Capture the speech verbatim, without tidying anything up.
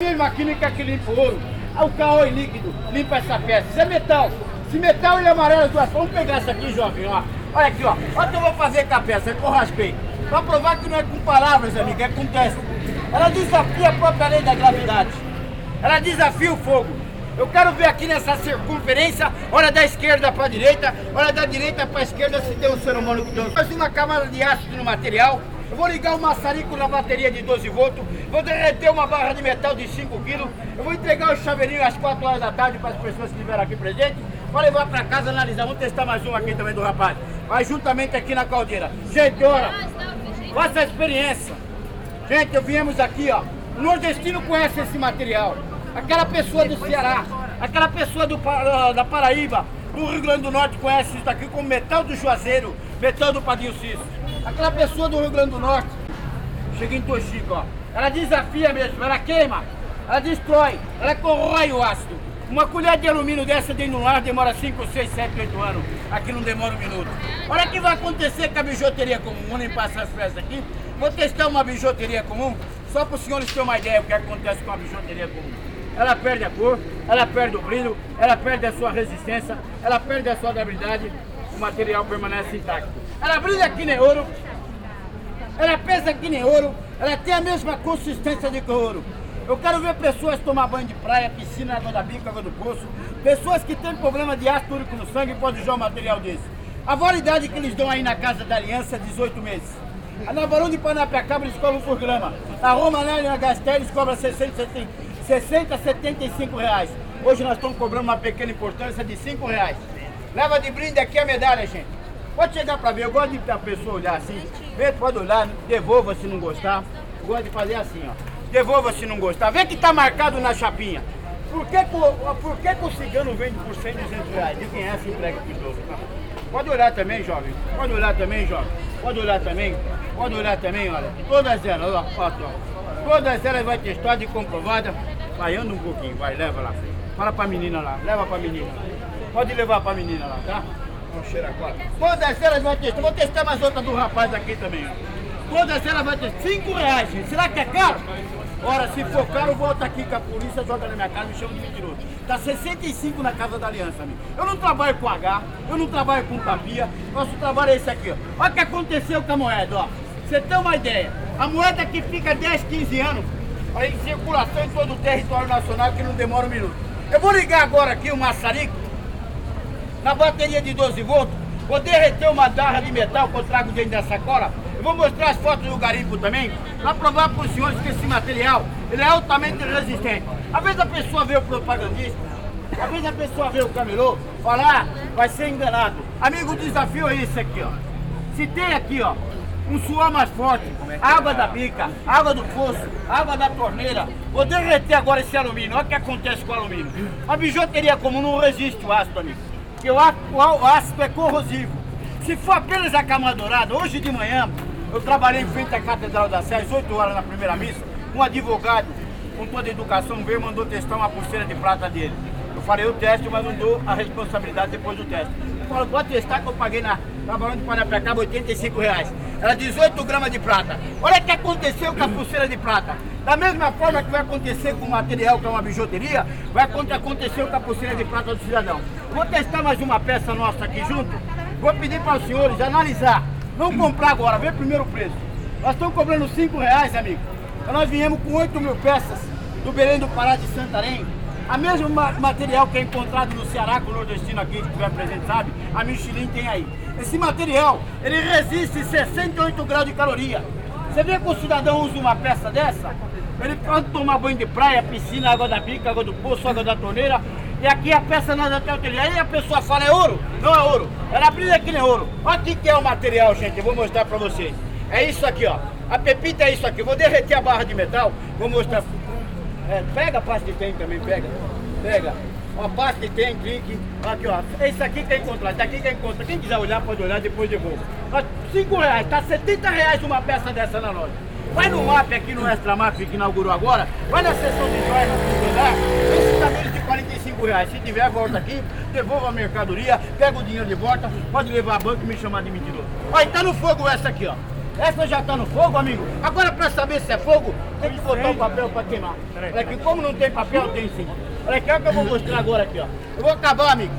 Mesma química que limpa o ouro, o caoi líquido limpa essa peça. Isso é metal. Se metal ele é amarelo, as duas. Vamos pegar essa aqui, jovem, ó. Olha aqui, ó. Olha o que eu vou fazer com a peça, é que eu raspei. Pra provar que não é com palavras, amiga, é com teste. Ela desafia a própria lei da gravidade. Ela desafia o fogo. Eu quero ver aqui nessa circunferência, olha da esquerda para a direita, olha da direita para a esquerda se tem um ser humano que deu. Faz uma camada de ácido no material. Eu vou ligar o maçarico na bateria de doze volts, vou derreter uma barra de metal de cinco quilos, eu vou entregar o chaveirinho às quatro horas da tarde para as pessoas que estiveram aqui presentes, para levar para casa analisar. Vamos testar mais um aqui também do rapaz. Vai juntamente aqui na caldeira. Gente, olha, faça a experiência. Gente, eu viemos aqui, ó. O nordestino conhece esse material. Aquela pessoa do Ceará, aquela pessoa do, da Paraíba, do Rio Grande do Norte conhece isso daqui como metal do Juazeiro, metal do Padinho Cício. Aquela pessoa do Rio Grande do Norte, chega em Toxico, ó. Ela desafia mesmo, ela queima, ela destrói, ela corrói o ácido. Uma colher de alumínio dessa dentro do ar demora cinco, seis, sete, oito anos. Aqui não demora um minuto. Olha o que vai acontecer com a bijuteria comum. Vou limpar essas peças aqui. Vou testar uma bijuteria comum, só para os senhores terem uma ideia do que acontece com a bijuteria comum. Ela perde a cor, ela perde o brilho, ela perde a sua resistência, ela perde a sua durabilidade, o material permanece intacto. Ela brilha que nem ouro, ela pesa que nem ouro, ela tem a mesma consistência de que ouro. Eu quero ver pessoas tomar banho de praia, piscina, água da bica, água do poço, pessoas que têm problema de ácido úrico no sangue e podem usar um material desse. A validade que eles dão aí na Casa da Aliança é dezoito meses. Na Barão de Paranapiacaba eles cobram por grama. A Romanel e a Gastel eles cobram sessenta, setenta e cinco reais. Hoje nós estamos cobrando uma pequena importância de cinco reais. Leva de brinde aqui a medalha, gente. Pode chegar para ver, eu gosto de a pessoa olhar assim. Vê, pode olhar, devolva se não gostar. Eu gosto de fazer assim, ó. Devolva se não gostar. Vê que tá marcado na chapinha. Por que que o, por que que o cigano vende por cem, duzentos reais? De quem é essa entrega para os outros? Pode olhar também, jovem. Pode olhar também, jovem. Pode olhar também. Pode olhar também, olha. Todas elas, ó. ó, ó. Todas elas vai testada e comprovada. Vai, anda um pouquinho, vai, leva lá. Fala pra menina lá, leva pra menina lá. Pode levar pra menina lá, tá? Vamos cheirar agora. Todas elas vai testar. Vou testar mais outra do rapaz aqui também, ó. Todas elas vai testar. Cinco reais, gente. Será que é caro? Ora, se for caro, volta aqui com a polícia, joga na minha casa e me chama de mentiroso. Tá sessenta e cinco na Casa da Aliança, amigo. Eu não trabalho com H, eu não trabalho com tapia, nosso trabalho é esse aqui, ó. Olha o que aconteceu com a moeda, ó. Você tem uma ideia, a moeda que fica dez, quinze anos, ó, em circulação em todo o território nacional, que não demora um minuto. Eu vou ligar agora aqui o maçarico, na bateria de doze volts, vou derreter uma barra de metal que eu trago dentro da sacola. Eu vou mostrar as fotos do garimpo também, para provar para os senhores que esse material ele é altamente resistente. Às vezes a pessoa vê o propagandista, às vezes a pessoa vê o camelô, falar, ah, vai ser enganado. Amigo, o desafio é esse aqui, ó. Se tem aqui, ó, um suor mais forte, água da bica, água do poço, água da torneira, vou derreter agora esse alumínio. Olha o que acontece com o alumínio. A bijuteria comum não resiste o ácido, amigo, porque o ácido é corrosivo. Se for apenas a camada dourada, hoje de manhã, eu trabalhei em frente à Catedral da Sé, às oito horas na primeira missa, um advogado com toda a educação veio e mandou testar uma pulseira de prata dele. Eu falei o teste, mas não dou a responsabilidade depois do teste. Eu falo, pode testar que eu paguei na, na Barão de Paranapiacaba oitenta e cinco reais. Era dezoito gramas de prata. Olha o que aconteceu com a pulseira de prata. Da mesma forma que vai acontecer com o material, que é uma bijuteria, vai acontecer com a pulseira de prata do cidadão. Vou testar mais uma peça nossa aqui junto. Vou pedir para os senhores analisar. Não comprar agora, vê primeiro o preço. Nós estamos cobrando cinco reais, amigo. Então nós viemos com oito mil peças do Belém do Pará de Santarém. A mesmo ma material que é encontrado no Ceará, com o nordestino aqui, que estiver presente, sabe? A Michelin tem aí. Esse material, ele resiste sessenta e oito graus de caloria. Você vê que o cidadão usa uma peça dessa? Ele pode tomar banho de praia, piscina, água da bica, água do poço, água da torneira. E aqui a peça nada até o telhado. Aí a pessoa fala, é ouro? Não é ouro. Ela brilha aqui nem ouro. Olha o que é o material, gente. Eu vou mostrar pra vocês. É isso aqui, ó. A pepita é isso aqui. Vou derreter a barra de metal. Vou mostrar. É, pega a pasta de tem também, pega. Pega. Uma pasta de tem, clique. Aqui, ó. Esse aqui que é encontrado. Tá aqui que é encontrado. Quem quiser olhar, pode olhar, depois devolvo. cinco reais. Tá setenta reais uma peça dessa na loja. Vai no M A P aqui no Extra M A P que inaugurou agora. Vai na seção de joias no segundo andar. Esse tá menos de quarenta e cinco reais. Se tiver, volta aqui, devolva a mercadoria, pega o dinheiro de volta, pode levar a banco e me chamar de mentiroso. Olha, tá no fogo essa aqui, ó. Essa já tá no fogo, amigo. Agora pra saber se é fogo, tem que botar o papel pra queimar. Olha aqui, como não tem papel, tem sim. Olha aqui, olha o que eu vou mostrar agora aqui, ó. Eu vou acabar, amigo.